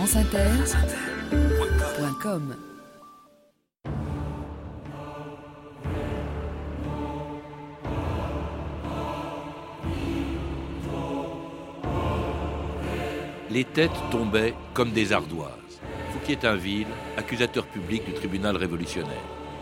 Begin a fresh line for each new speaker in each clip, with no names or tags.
franceinter.com.
Les têtes tombaient comme des ardoises. Fouquier-Tinville, accusateur public du tribunal révolutionnaire.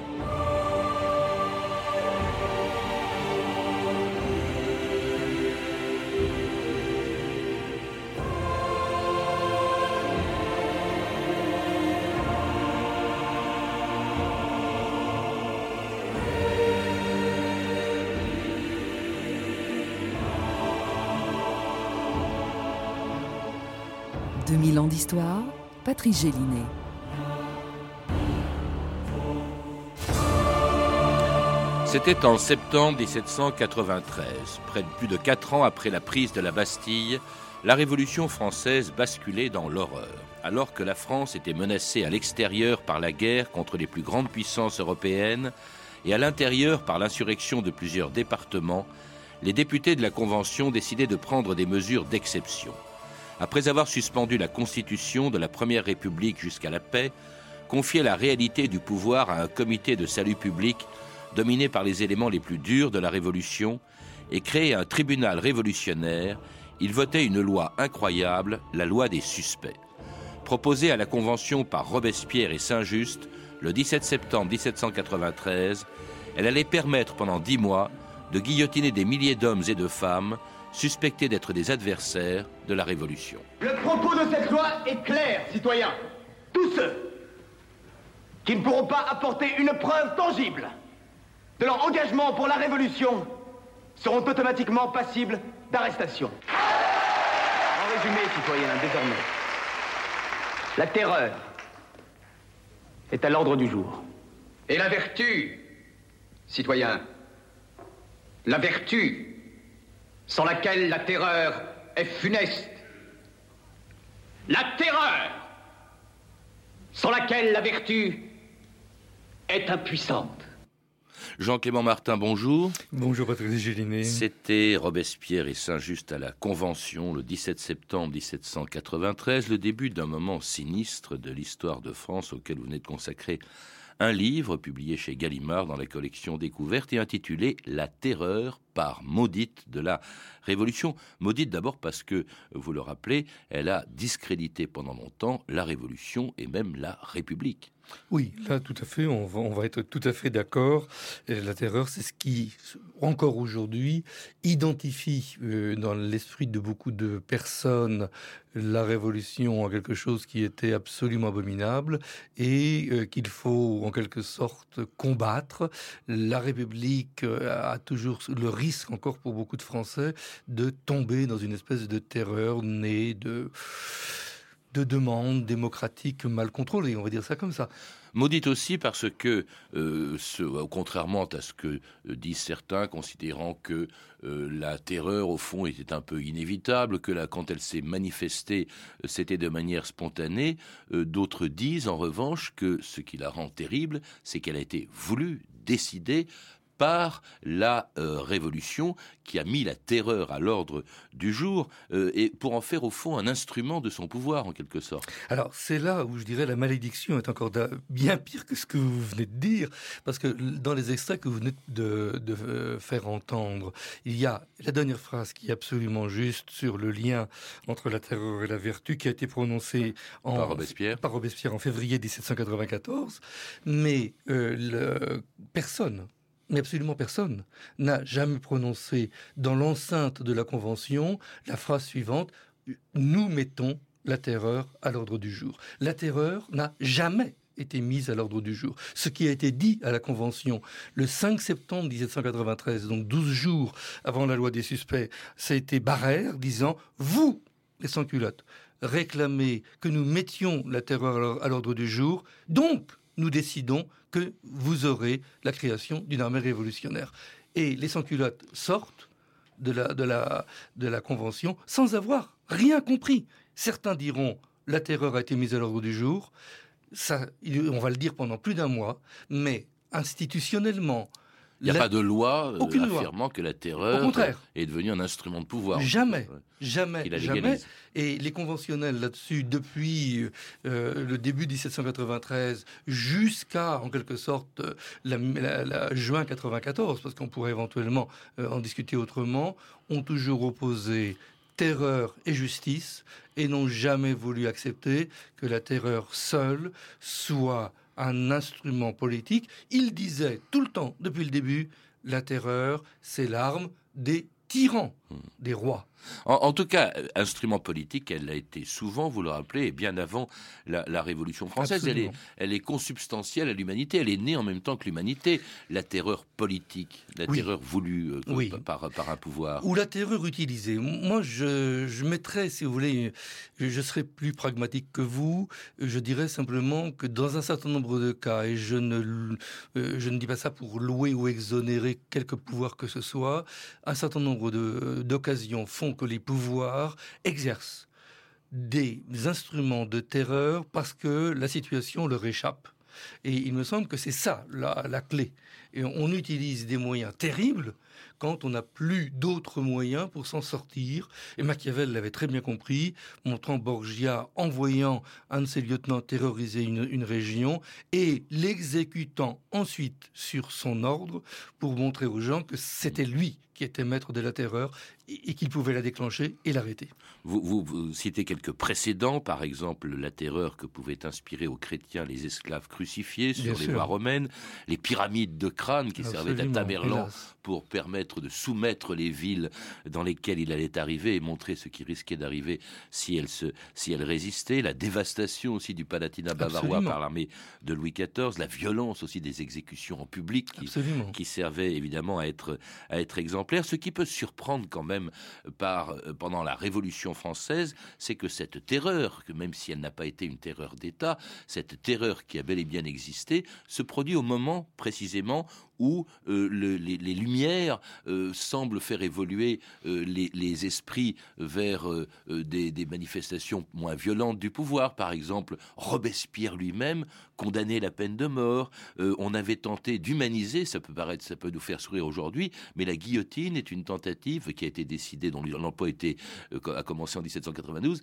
« 2000 ans d'histoire », Patrice Gélinet.
C'était en septembre 1793, près de plus de 4 ans après la prise de la Bastille, la Révolution française basculait dans l'horreur. Alors que la France était menacée à l'extérieur par la guerre contre les plus grandes puissances européennes et à l'intérieur par l'insurrection de plusieurs départements, les députés de la Convention décidaient de prendre des mesures d'exception. Après avoir suspendu la Constitution de la Première République jusqu'à la paix, confier la réalité du pouvoir à un comité de salut public dominé par les éléments les plus durs de la Révolution et créer un tribunal révolutionnaire, il votait une loi incroyable, la loi des suspects. Proposée à la Convention par Robespierre et Saint-Just le 17 septembre 1793, elle allait permettre pendant 10 mois de guillotiner des milliers d'hommes et de femmes suspectés d'être des adversaires de la Révolution.
Le propos de cette loi est clair, citoyens. Tous ceux qui ne pourront pas apporter une preuve tangible de leur engagement pour la Révolution seront automatiquement passibles d'arrestation. En résumé, citoyens, désormais, la terreur est à l'ordre du jour.
Et la vertu, citoyens, la vertu sans laquelle la terreur est funeste. La terreur sans laquelle la vertu est impuissante.
Jean-Clément Martin, bonjour.
Bonjour Patrice Gélinet.
C'était Robespierre et Saint-Just à la Convention le 17 septembre 1793, le début d'un moment sinistre de l'histoire de France auquel vous venez de consacrer un livre publié chez Gallimard dans la collection Découverte et intitulé « La terreur par maudite de la Révolution ». Maudite d'abord parce que, vous le rappelez, elle a discrédité pendant longtemps la Révolution et même la République.
Oui, là, tout à fait, on va être tout à fait d'accord. La terreur, c'est ce qui, encore aujourd'hui, identifie dans l'esprit de beaucoup de personnes la Révolution en quelque chose qui était absolument abominable et qu'il faut, en quelque sorte, combattre. La République a toujours le risque, encore pour beaucoup de Français, de tomber dans une espèce de terreur née de demandes démocratiques mal contrôlées, on va dire ça comme ça.
Maudite aussi parce que, contrairement à ce que disent certains, considérant que la terreur, au fond, était un peu inévitable, que quand elle s'est manifestée, c'était de manière spontanée, d'autres disent, en revanche, que ce qui la rend terrible, c'est qu'elle a été voulue, décidée, par la Révolution qui a mis la terreur à l'ordre du jour et pour en faire au fond un instrument de son pouvoir en quelque sorte.
Alors c'est là où je dirais la malédiction est encore bien pire que ce que vous venez de dire, parce que dans les extraits que vous venez de faire entendre, il y a la dernière phrase qui est absolument juste sur le lien entre la terreur et la vertu qui a été prononcée par Robespierre en février 1794, mais personne, mais absolument personne, n'a jamais prononcé dans l'enceinte de la Convention la phrase suivante « Nous mettons la terreur à l'ordre du jour ». La terreur n'a jamais été mise à l'ordre du jour. Ce qui a été dit à la Convention le 5 septembre 1793, donc 12 jours avant la loi des suspects, ça a été Barrère disant « Vous, les sans-culottes, réclamez que nous mettions la terreur à l'ordre du jour, donc nous décidons que vous aurez la création d'une armée révolutionnaire. » Et les sans-culottes sortent de la Convention sans avoir rien compris. Certains diront la terreur a été mise à l'ordre du jour. Ça, on va le dire pendant plus d'un mois, mais institutionnellement,
Il n'y a pas de loi affirmant que la terreur est devenue un instrument de pouvoir.
Jamais. Et les conventionnels là-dessus, depuis le début 1793 jusqu'à, en quelque sorte, la juin 94, parce qu'on pourrait éventuellement en discuter autrement, ont toujours opposé terreur et justice et n'ont jamais voulu accepter que la terreur seule soit un instrument politique. Ils disaient tout le temps, depuis le début, la terreur, c'est l'arme des tyrans, des rois.
En tout cas, instrument politique, elle l'a été souvent, vous le rappelez, et bien avant la Révolution française. Elle est consubstantielle à l'humanité, elle est née en même temps que l'humanité. La terreur politique, la terreur voulue par un pouvoir.
Ou la terreur utilisée. Moi, je mettrais, si vous voulez, je serais plus pragmatique que vous, je dirais simplement que dans un certain nombre de cas, et je ne dis pas ça pour louer ou exonérer quelque pouvoir que ce soit, un certain nombre d'occasions font que les pouvoirs exercent des instruments de terreur parce que la situation leur échappe. Et il me semble que c'est ça la clé. Et on utilise des moyens terribles quand on n'a plus d'autres moyens pour s'en sortir. Et Machiavel l'avait très bien compris, montrant Borgia envoyant un de ses lieutenants terroriser une région et l'exécutant ensuite sur son ordre pour montrer aux gens que c'était lui qui était maître de la terreur et qu'il pouvait la déclencher et l'arrêter.
Vous citez quelques précédents, par exemple la terreur que pouvaient inspirer aux chrétiens les esclaves crucifiés sur les voies romaines, les pyramides de crâne qui servaient à Tamerlan pour permettre de soumettre les villes dans lesquelles il allait arriver et montrer ce qui risquait d'arriver si elles résistaient, la dévastation aussi du Palatinat bavarois par l'armée de Louis XIV, la violence aussi des exécutions en public qui servaient évidemment à être exemplaires. Ce qui peut surprendre quand même pendant la Révolution française, c'est que cette terreur, que même si elle n'a pas été une terreur d'État, cette terreur qui a bel et bien existé, se produit au moment précisément où les Lumières semblent faire évoluer les esprits vers des manifestations moins violentes du pouvoir. Par exemple, Robespierre lui-même condamnait la peine de mort. On avait tenté d'humaniser, ça peut nous faire sourire aujourd'hui, mais la guillotine est une tentative qui a été décidée, dont l'emploi a commencé en 1792,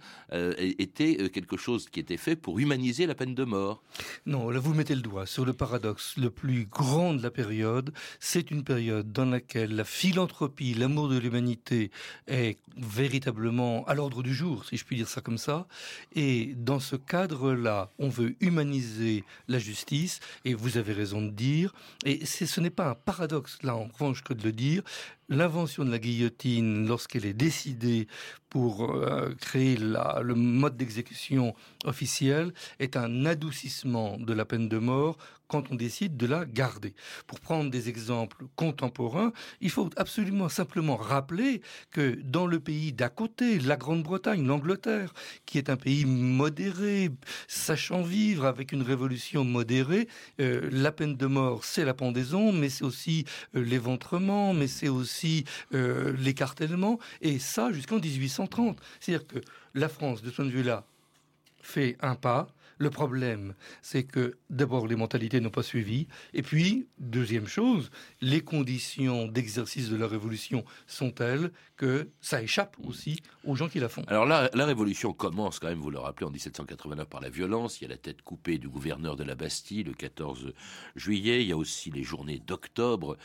était quelque chose qui était fait pour humaniser la peine de mort.
Non, là vous mettez le doigt sur le paradoxe le plus grand de la période. C'est une période dans laquelle la philanthropie, l'amour de l'humanité est véritablement à l'ordre du jour, si je puis dire ça comme ça. Et dans ce cadre-là, on veut humaniser la justice, et vous avez raison de dire, et ce n'est pas un paradoxe, là en revanche, que de le dire, l'invention de la guillotine, lorsqu'elle est décidée pour créer le mode d'exécution officiel, est un adoucissement de la peine de mort quand on décide de la garder. Pour prendre des exemples contemporains, il faut absolument simplement rappeler que dans le pays d'à côté, la Grande-Bretagne, l'Angleterre, qui est un pays modéré, sachant vivre avec une révolution modérée, la peine de mort, c'est la pendaison, mais c'est aussi l'éventrement, mais c'est aussi l'écartèlement, et ça jusqu'en 1830. C'est-à-dire que la France, de ce point de vue-là, fait un pas. Le problème, c'est que d'abord les mentalités n'ont pas suivi, et puis, deuxième chose, les conditions d'exercice de la révolution sont telles que ça échappe aussi aux gens qui la font.
Alors là, la révolution commence quand même, vous le rappelez, en 1789 par la violence. Il y a la tête coupée du gouverneur de la Bastille le 14 juillet. Il y a aussi les journées d'octobre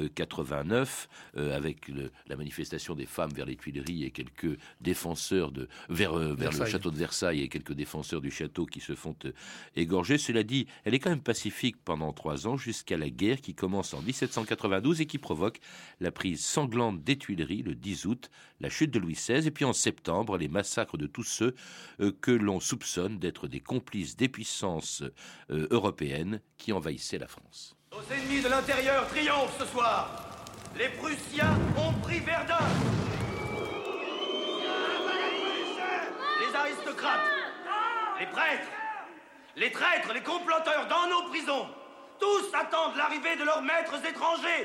89 avec la manifestation des femmes vers les Tuileries et quelques défenseurs vers le château de Versailles et quelques défenseurs du château qui se font égorger. Cela dit, elle est quand même pacifique pendant 3 ans jusqu'à la guerre qui commence en 1792 et qui provoque la prise sanglante des Tuileries le 10 août, la chute de Louis XVI et puis en septembre les massacres de tous ceux que l'on soupçonne d'être des complices des puissances européennes qui envahissaient la France.
Nos ennemis de l'intérieur triomphent ce soir. Les Prussiens ont pris Verdun. Les aristocrates, les prêtres, les traîtres, les comploteurs dans nos prisons, tous attendent l'arrivée de leurs maîtres étrangers.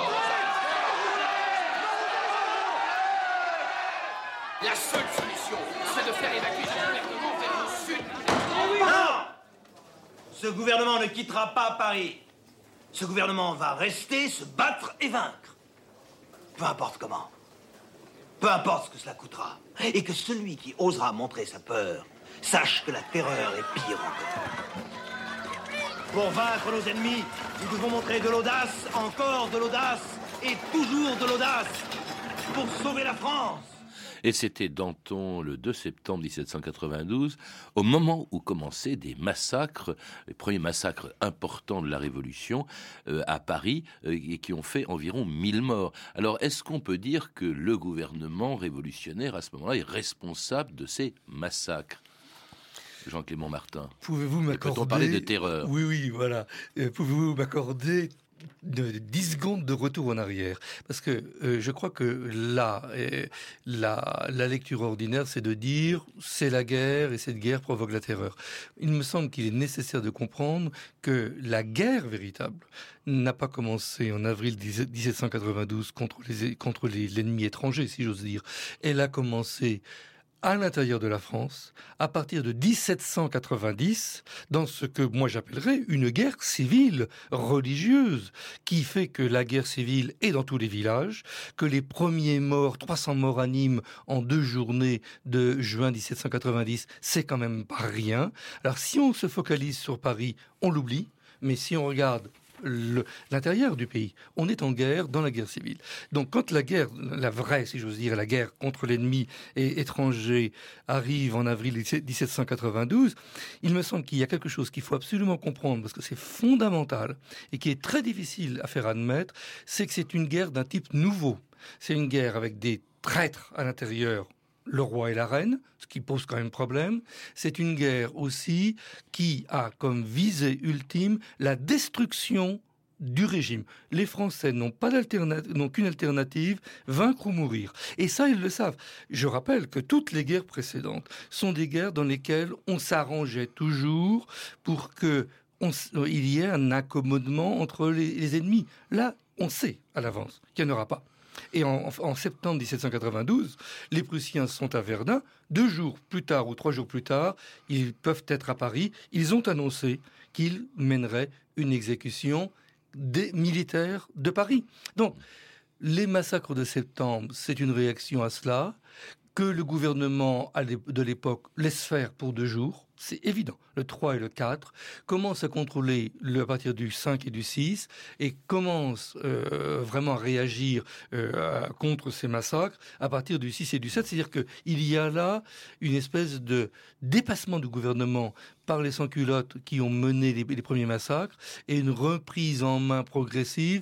La seule solution, c'est de faire évacuer ce gouvernement vers le sud.
Non! Ce gouvernement ne quittera pas Paris.
Ce gouvernement va rester, se battre et vaincre. Peu importe comment. Peu importe ce que cela coûtera. Et que celui qui osera montrer sa peur sache que la terreur est pire encore. Pour vaincre nos ennemis, nous devons montrer de l'audace, encore de l'audace, et toujours de l'audace, pour sauver la France.
Et c'était Danton le 2 septembre 1792, au moment où commençaient des massacres, les premiers massacres importants de la Révolution à Paris, et qui ont fait environ 1000 morts. Alors, est-ce qu'on peut dire que le gouvernement révolutionnaire, à ce moment-là, est responsable de ces massacres ? Jean-Clément Martin.
Pouvez-vous m'accorder...
Peut-on parler de terreur ?
Oui, voilà. Pouvez-vous m'accorder 10 secondes de retour en arrière? Parce que je crois que là, la lecture ordinaire, c'est de dire c'est la guerre et cette guerre provoque la terreur. Il me semble qu'il est nécessaire de comprendre que la guerre véritable n'a pas commencé en avril 1792 contre l'ennemi étranger, si j'ose dire. Elle a commencé à l'intérieur de la France, à partir de 1790, dans ce que moi j'appellerais une guerre civile religieuse, qui fait que la guerre civile est dans tous les villages, que les premiers morts, 300 morts à Nîmes en 2 journées de juin 1790, c'est quand même pas rien. Alors si on se focalise sur Paris, on l'oublie, mais si on regarde l'intérieur du pays, on est en guerre dans la guerre civile. Donc quand la guerre, la vraie, si j'ose dire, la guerre contre l'ennemi étranger arrive en avril 1792, il me semble qu'il y a quelque chose qu'il faut absolument comprendre, parce que c'est fondamental et qui est très difficile à faire admettre, c'est que c'est une guerre d'un type nouveau. C'est une guerre avec des traîtres à l'intérieur, le roi et la reine, ce qui pose quand même problème. C'est une guerre aussi qui a comme visée ultime la destruction du régime. Les Français n'ont qu'une alternative, vaincre ou mourir. Et ça, ils le savent. Je rappelle que toutes les guerres précédentes sont des guerres dans lesquelles on s'arrangeait toujours pour qu'il y ait un accommodement entre les ennemis. Là, on sait à l'avance qu'il n'y en aura pas. Et en septembre 1792, les Prussiens sont à Verdun. 2 jours plus tard ou 3 jours plus tard, ils peuvent être à Paris. Ils ont annoncé qu'ils mèneraient une exécution des militaires de Paris. Donc, les massacres de septembre, c'est une réaction à cela, que le gouvernement de l'époque laisse faire pour 2 jours. C'est évident. Le 3 et le 4 commencent à contrôler à partir du 5 et du 6 et commencent vraiment à réagir contre ces massacres à partir du 6 et du 7. C'est-à-dire qu'il y a là une espèce de dépassement du gouvernement par les sans-culottes qui ont mené les premiers massacres et une reprise en main progressive.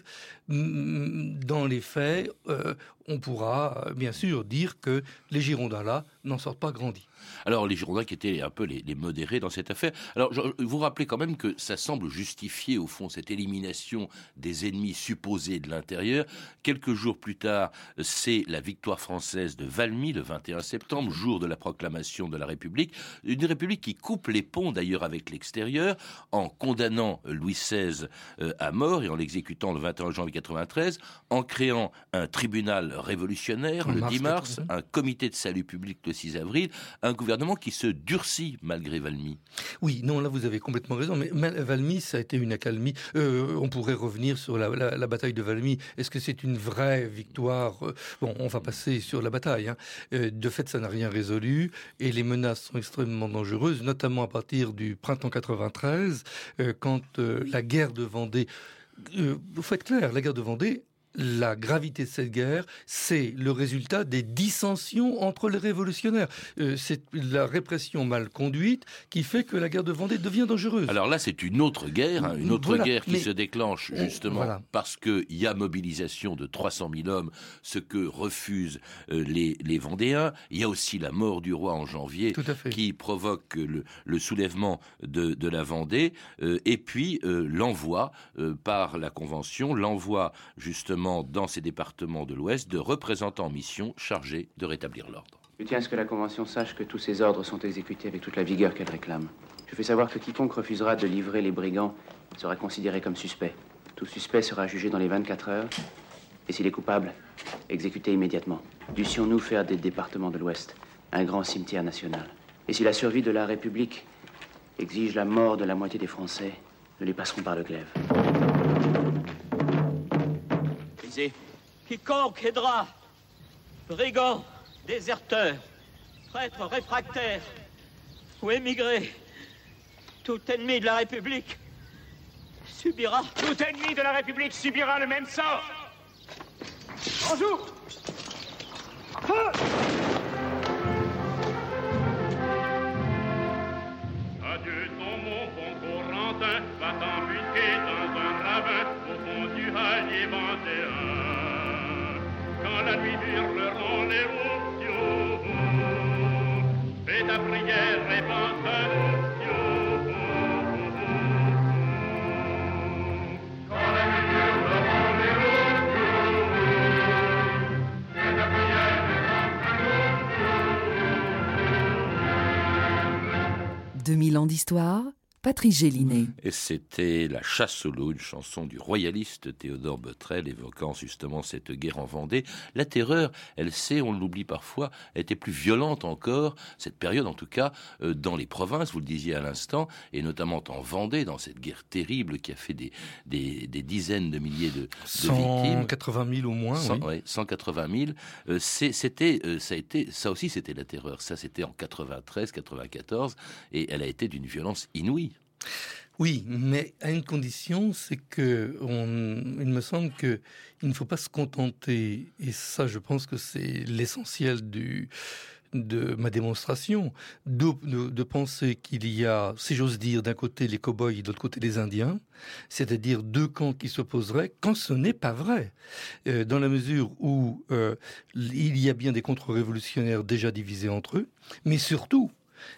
Dans les faits, on pourra bien sûr dire que les Girondins là n'en sortent pas grandis.
Alors, les Girondins qui étaient un peu les modérés dans cette affaire. Alors, vous rappelez quand même que ça semble justifier, au fond, cette élimination des ennemis supposés de l'intérieur. Quelques jours plus tard, c'est la victoire française de Valmy, le 21 septembre, jour de la proclamation de la République. Une République qui coupe les ponts, d'ailleurs, avec l'extérieur, en condamnant Louis XVI à mort et en l'exécutant le 21 janvier 93, en créant un tribunal révolutionnaire le 10 mars, un comité de salut public le 6 avril, un gouvernement qui se durcit malgré Valmy.
Oui, non, là vous avez complètement raison, mais Valmy, ça a été une accalmie. On pourrait revenir sur la bataille de Valmy. Est-ce que c'est une vraie victoire? Bon, on va passer sur la bataille. De fait, ça n'a rien résolu, et les menaces sont extrêmement dangereuses, notamment à partir du printemps 93, quand la guerre de Vendée... faut être clair, la guerre de Vendée... La gravité de cette guerre, c'est le résultat des dissensions entre les révolutionnaires. C'est la répression mal conduite qui fait que la guerre de Vendée devient dangereuse.
Alors là, c'est une autre guerre, guerre qui se déclenche justement parce qu'il y a mobilisation de 300 000 hommes, ce que refusent les Vendéens. Il y a aussi la mort du roi en janvier qui provoque le soulèvement de la Vendée. Et puis l'envoi par la Convention, l'envoi justement dans ces départements de l'Ouest de représentants en mission chargés de rétablir l'ordre.
Je tiens à ce que la Convention sache que tous ces ordres sont exécutés avec toute la vigueur qu'elle réclame. Je fais savoir que quiconque refusera de livrer les brigands sera considéré comme suspect. Tout suspect sera jugé dans les 24 heures et s'il est coupable, exécuté immédiatement. Dussions-nous faire des départements de l'Ouest un grand cimetière national. Et si la survie de la République exige la mort de la moitié des Français, nous les passerons par le glaive.
l'Élysée. Quiconque aidera, brigands, déserteurs, prêtres réfractaires ou émigrés, tout ennemi de la République subira...
Tout ennemi de la République subira le même sort. Bonjour.
Adieu ton mon bon Corentin, va t'embusquer dans un ravin au fond du hallier 21. Quand la nuit hurleront les ourtiaux, fais ta prière et pense à l'ourtiaux. Quand la nuit hurleront les ourtiaux, fais ta prière et pense à l'ourtiaux.
2000 ans d'histoire, Patrice Gélinet.
Et c'était La chasse au loup, une chanson du royaliste Théodore Botrel évoquant justement cette guerre en Vendée. La terreur, elle sait, on l'oublie parfois, était plus violente encore, cette période en tout cas, dans les provinces, vous le disiez à l'instant, et notamment en Vendée, dans cette guerre terrible qui a fait des dizaines de milliers de victimes.
180 000 au moins, oui.
Ouais, 180 000. Ça aussi c'était la terreur. Ça c'était en 93, 94, et elle a été d'une violence inouïe.
Oui, mais à une condition, c'est que il me semble qu'il ne faut pas se contenter, et ça je pense que c'est l'essentiel de ma démonstration, de penser qu'il y a, si j'ose dire, d'un côté les cow-boys et de l'autre côté les Indiens, c'est-à-dire deux camps qui s'opposeraient, quand ce n'est pas vrai, dans la mesure où il y a bien des contre-révolutionnaires déjà divisés entre eux, mais surtout,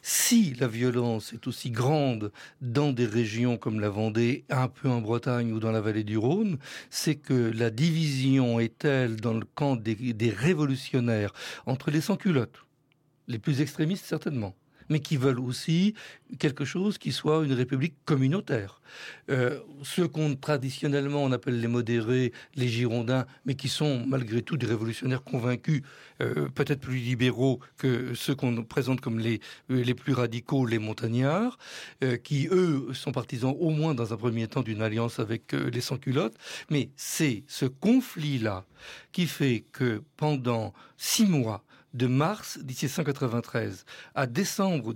si la violence est aussi grande dans des régions comme la Vendée, un peu en Bretagne ou dans la vallée du Rhône, c'est que la division est telle dans le camp des révolutionnaires entre les sans-culottes, les plus extrémistes certainement, mais qui veulent aussi quelque chose qui soit une république communautaire. Ceux qu'on traditionnellement on appelle les modérés, les girondins, mais qui sont malgré tout des révolutionnaires convaincus, peut-être plus libéraux que ceux qu'on présente comme les plus radicaux, les montagnards, qui eux sont partisans au moins dans un premier temps d'une alliance avec les sans-culottes. Mais c'est ce conflit-là qui fait que pendant 6 mois, de mars 1793 à décembre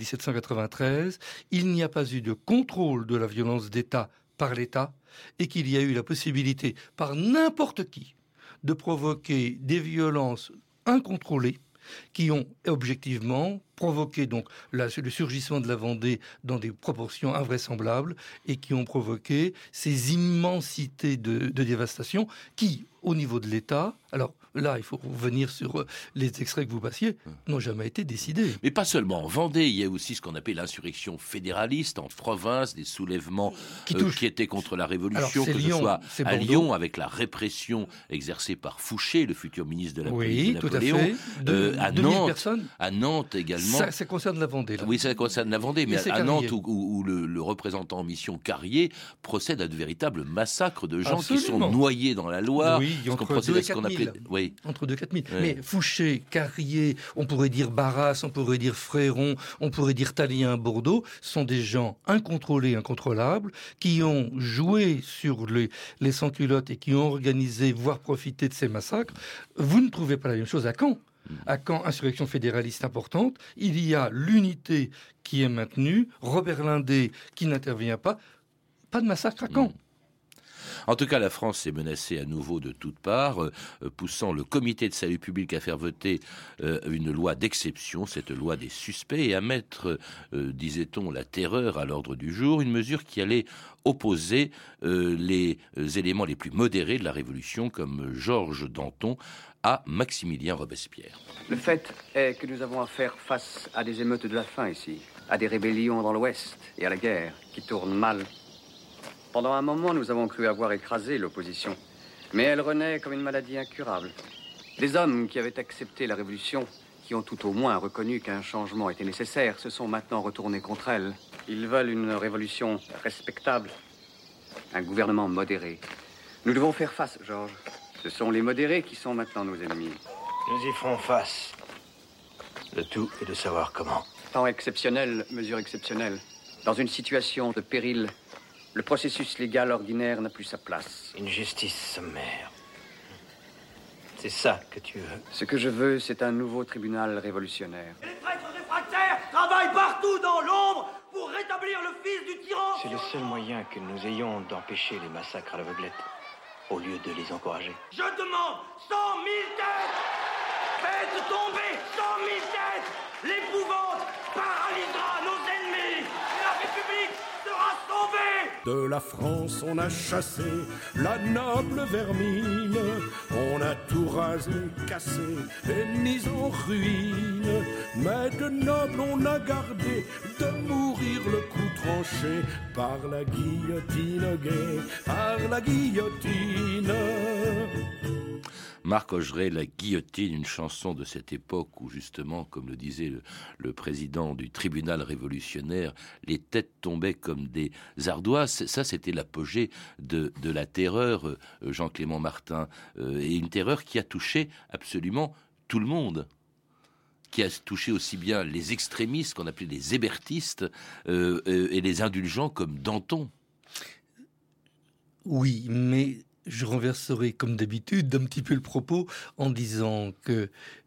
1793, il n'y a pas eu de contrôle de la violence d'État par l'État et qu'il y a eu la possibilité par n'importe qui de provoquer des violences incontrôlées qui ont objectivement provoqué donc le surgissement de la Vendée dans des proportions invraisemblables et qui ont provoqué ces immensités de dévastation qui, au niveau de l'État, alors là, il faut revenir sur les extraits que vous passiez, n'ont jamais été décidés.
Mais pas seulement en Vendée, il y a aussi ce qu'on appelle l'insurrection fédéraliste en province, des soulèvements qui étaient contre la Révolution, que
Lyon,
ce soit à
Bordeaux.
Lyon, avec la répression exercée par Fouché, le futur ministre de la police de
Napoléon.
Tout à fait. À Nantes également.
Ça concerne la Vendée. Là.
Oui, ça concerne la Vendée, mais à Nantes, où le représentant en mission Carrier procède à de véritables massacres de gens qui sont noyés dans la Loire.
Oui, entre 2 et 4 000.
Oui.
Entre 2 et 4 000. Oui. Mais Fouché, Carrier, on pourrait dire Barras, on pourrait dire Fréron, on pourrait dire Tallien, Bordeaux, sont des gens incontrôlés, incontrôlables, qui ont joué sur les sans-culottes et qui ont organisé, voire profité de ces massacres. Vous ne trouvez pas la même chose à Caen. À Caen, insurrection fédéraliste importante, il y a l'unité qui est maintenue, Robert Lindé qui n'intervient pas de massacre à Caen.
En tout cas, la France est menacée à nouveau de toutes parts, poussant le comité de salut public à faire voter une loi d'exception, cette loi des suspects, et à mettre, disait-on, la terreur à l'ordre du jour, une mesure qui allait opposer les éléments les plus modérés de la Révolution, comme Georges Danton, à Maximilien Robespierre.
Le fait est que nous avons à faire face à des émeutes de la faim ici, à des rébellions dans l'Ouest et à la guerre qui tournent mal. Pendant un moment, nous avons cru avoir écrasé l'opposition, mais elle renaît comme une maladie incurable. Les hommes qui avaient accepté la Révolution, qui ont tout au moins reconnu qu'un changement était nécessaire, se sont maintenant retournés contre elle. Ils veulent une révolution respectable, un gouvernement modéré. Nous devons faire face, Georges. Ce sont les modérés qui sont maintenant nos ennemis.
Nous y ferons face. Le tout est de savoir comment.
Temps exceptionnel, mesure exceptionnelle. Dans une situation de péril, le processus légal ordinaire n'a plus sa place.
Une justice sommaire. C'est ça que tu veux.
Ce que je veux, c'est un nouveau tribunal révolutionnaire.
Et les traîtres réfractaires travaillent partout dans l'ombre pour rétablir le fils du tyran.
C'est le seul moyen que nous ayons d'empêcher les massacres à l'aveuglette, au lieu de les encourager.
Je demande 100 000 têtes. Faites tomber 100 000 têtes. L'épouvante paralysera nos ennemis. La République sera sauvée.
De la France, on a chassé la noble vermine. On a tout rasé, cassé et mis en ruine. Mais de noble, on a gardé de mourir le coup tranché par la guillotine gay, par la guillotine.
Marc Augeret, La guillotine, une chanson de cette époque où justement, comme le disait le président du tribunal révolutionnaire, les têtes tombaient comme des ardoises. Ça, c'était l'apogée de la terreur, Jean-Clément Martin, et une terreur qui a touché absolument tout le monde, qui a touché aussi bien les extrémistes, qu'on appelait les hébertistes, et les indulgents comme Danton.
Oui, mais je renverserai, comme d'habitude, un petit peu le propos en disant que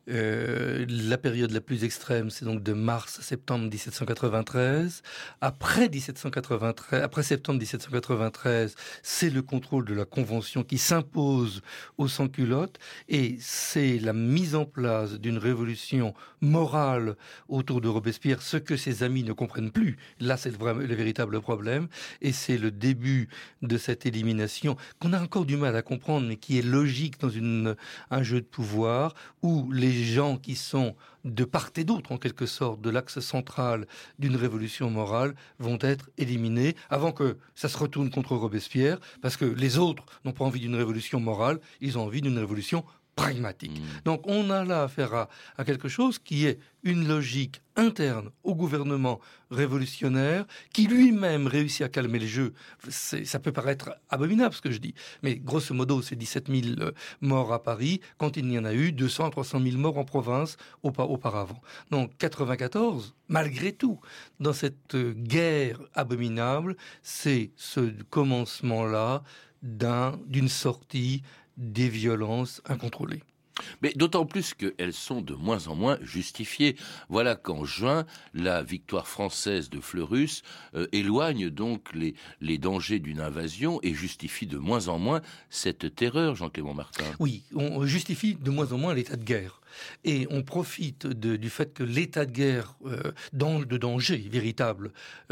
la période la plus extrême, c'est donc de mars à septembre 1793. Après septembre 1793, c'est le contrôle de la Convention qui s'impose aux sans-culottes, et c'est la mise en place d'une révolution morale autour de Robespierre, ce que ses amis ne comprennent plus. Là, c'est le véritable problème, et c'est le début de cette élimination qu'on a encore du mal à comprendre, mais qui est logique dans un jeu de pouvoir où les gens qui sont de part et d'autre, en quelque sorte, de l'axe central d'une révolution morale vont être éliminés avant que ça se retourne contre Robespierre, parce que les autres n'ont pas envie d'une révolution morale, ils ont envie d'une révolution pragmatique. Donc on a là affaire à quelque chose qui est une logique interne au gouvernement révolutionnaire qui lui-même réussit à calmer le jeu. Ça peut paraître abominable ce que je dis, mais grosso modo c'est 17 000 morts à Paris quand il n'y en a eu 200 à 300 000 morts en province auparavant. Donc 94, malgré tout, dans cette guerre abominable, c'est ce commencement-là d'une sortie des violences incontrôlées.
Mais d'autant plus qu'elles sont de moins en moins justifiées. Voilà qu'en juin, la victoire française de Fleurus éloigne donc les dangers d'une invasion et justifie de moins en moins cette terreur, Jean-Clément Martin.
Oui, on justifie de moins en moins l'état de guerre. Et on profite du fait que l'état de guerre de danger véritable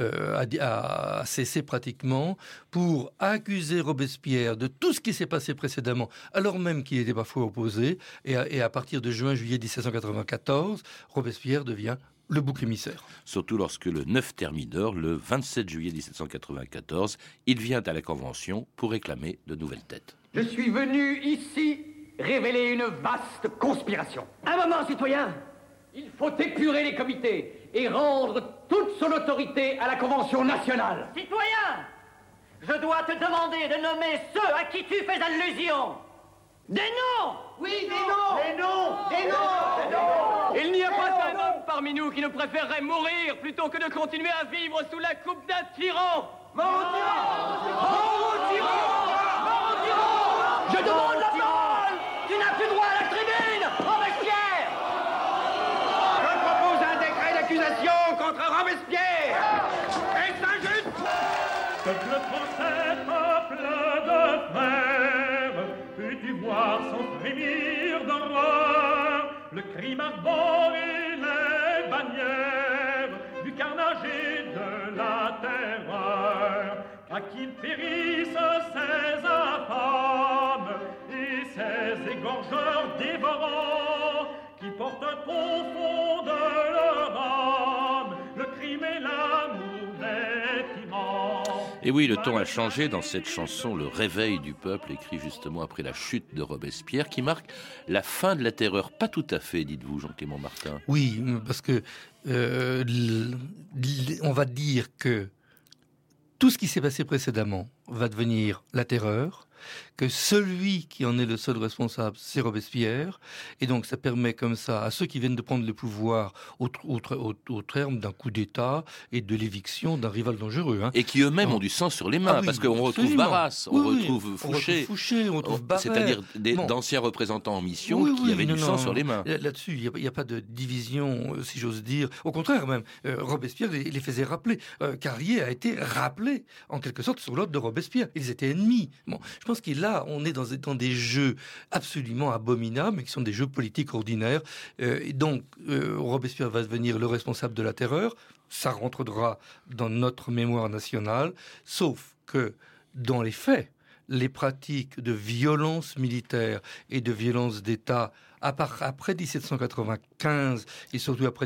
a cessé pratiquement pour accuser Robespierre de tout ce qui s'est passé précédemment, alors même qu'il était parfois opposé. Et à partir de juin-juillet 1794, Robespierre devient le bouc émissaire.
Surtout lorsque le 9 Thermidor, le 27 juillet 1794, il vient à la Convention pour réclamer de nouvelles têtes.
Je suis venu ici révéler une vaste conspiration. Un moment, citoyen. Il faut épurer les comités et rendre toute son autorité à la Convention nationale.
Citoyen, je dois te demander de nommer ceux à qui tu fais allusion. Des noms!
Oui, des noms! Des noms! Des noms!
Il n'y a pas un homme parmi nous qui ne préférerait mourir plutôt que de continuer à vivre sous la coupe d'un tyran.
Mort au tyran! Mort au tyran! Mort au tyran! Je demande la parole! Tu n'as plus droit à la tribune! Robespierre!
Je propose un décret d'accusation contre Robespierre! Est-ce injuste?
Peuple français, peuple de frères, peux-tu voir sans frémir d'horreur le crime ardent et les bannières du carnage et de la terreur, à qui périssent ces infâmes et ces égorgeurs dévorants qui portent au fond de leur âme le crime et l'amour des tyrans.
Et oui, le ton a changé dans cette chanson, Le réveil du peuple, écrit justement après la chute de Robespierre, qui marque la fin de la terreur. Pas tout à fait, dites-vous, Jean-Clément Martin.
Oui, parce que on va dire que tout ce qui s'est passé précédemment va devenir la terreur, que celui qui en est le seul responsable, c'est Robespierre. Et donc ça permet comme ça à ceux qui viennent de prendre le pouvoir au terme d'un coup d'État et de l'éviction d'un rival dangereux.
Et qui eux-mêmes ont du sang sur les mains, parce qu'on retrouve Barras, on retrouve Fouché,
on retrouve Barrère.
C'est-à-dire d'anciens représentants en mission qui avaient du sang sur les mains.
Là-dessus, il n'y a pas de division, si j'ose dire. Au contraire même, Robespierre les faisait rappeler. Carrier a été rappelé, en quelque sorte, sur l'ordre de Robespierre. Ils étaient ennemis. Bon, je pense que là, on est dans des jeux absolument abominables, mais qui sont des jeux politiques ordinaires. Et donc, Robespierre va devenir le responsable de la terreur. Ça rentrera dans notre mémoire nationale, sauf que, dans les faits, les pratiques de violence militaire et de violence d'État après 1795 et surtout après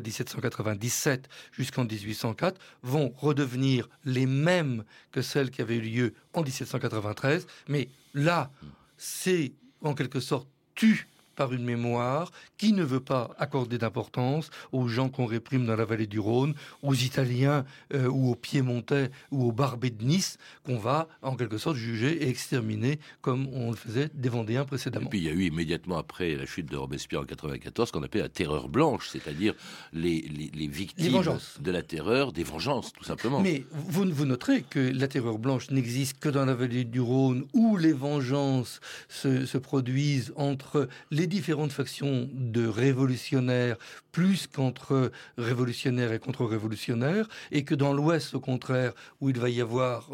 1797 jusqu'en 1804 vont redevenir les mêmes que celles qui avaient eu lieu en 1793. Mais là, c'est en quelque sorte par une mémoire qui ne veut pas accorder d'importance aux gens qu'on réprime dans la vallée du Rhône, aux Italiens ou aux Piémontais ou aux Barbés de Nice, qu'on va en quelque sorte juger et exterminer comme on le faisait des Vendéens précédemment.
Et puis il y a eu immédiatement après la chute de Robespierre en 1994 ce qu'on appelle la terreur blanche, c'est-à-dire les victimes de la terreur, des vengeances tout simplement.
Mais vous noterez que la terreur blanche n'existe que dans la vallée du Rhône où les vengeances se produisent entre les différentes factions de révolutionnaires plus qu'entre révolutionnaires et contre-révolutionnaires, et que dans l'Ouest, au contraire, où il va y avoir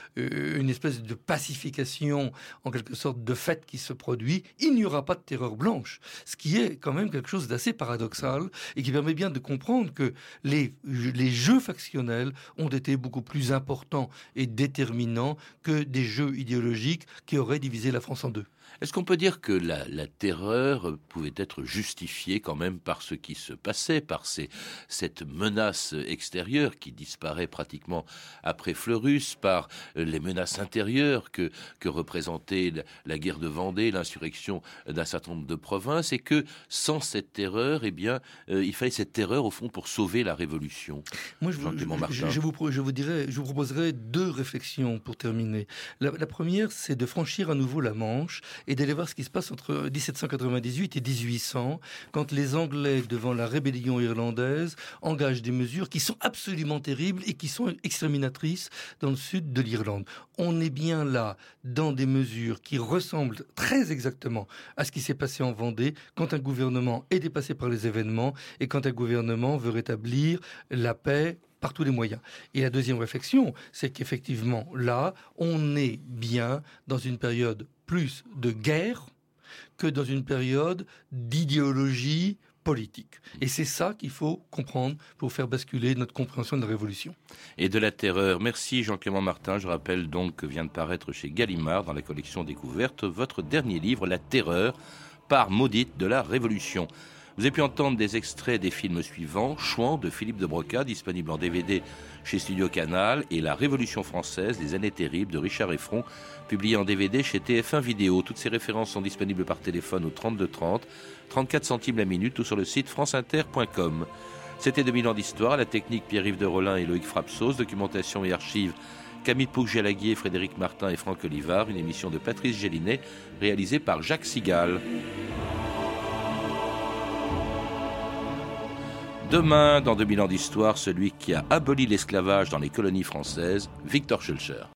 une espèce de pacification, en quelque sorte de fait qui se produit, il n'y aura pas de terreur blanche. Ce qui est quand même quelque chose d'assez paradoxal et qui permet bien de comprendre que les jeux factionnels ont été beaucoup plus importants et déterminants que des jeux idéologiques qui auraient divisé la France en deux.
Est-ce qu'on peut dire que la terreur pouvait être justifiée quand même par ce qui se passait, par cette menace extérieure qui disparaît pratiquement après Fleurus, par les menaces intérieures que représentait la guerre de Vendée, l'insurrection d'un certain nombre de provinces, et que sans cette terreur, eh bien, il fallait cette terreur au fond pour sauver la Révolution?
Moi, je vous proposerai deux réflexions pour terminer. La première, c'est de franchir à nouveau la Manche et d'aller voir ce qui se passe entre 1798 et 1800, quand les Anglais, devant la rébellion irlandaise, engagent des mesures qui sont absolument terribles et qui sont exterminatrices dans le sud de l'Irlande. On est bien là dans des mesures qui ressemblent très exactement à ce qui s'est passé en Vendée, quand un gouvernement est dépassé par les événements et quand un gouvernement veut rétablir la paix par tous les moyens. Et la deuxième réflexion, c'est qu'effectivement, là, on est bien dans une période plus de guerre que dans une période d'idéologie politique. Et c'est ça qu'il faut comprendre pour faire basculer notre compréhension de la Révolution.
Et de la terreur. Merci Jean-Clément Martin. Je rappelle donc que vient de paraître chez Gallimard, dans la collection Découverte, votre dernier livre, La terreur, part maudite de la Révolution. Vous avez pu entendre des extraits des films suivants: Chouan de Philippe de Broca, disponible en DVD chez Studio Canal, et La Révolution française, les années terribles de Richard Effron, publié en DVD chez TF1 Vidéo. Toutes ces références sont disponibles par téléphone au 32 30, 34 centimes la minute ou sur le site franceinter.com. C'était 2000 ans d'histoire, à la technique Pierre-Yves de Rollin et Loïc Frapsos, documentation et archives Camille Pouc-Jalaguier, Frédéric Martin et Franck Olivard, une émission de Patrice Gélinet réalisée par Jacques Sigal. Demain, dans 2000 ans d'histoire, celui qui a aboli l'esclavage dans les colonies françaises, Victor Schœlcher.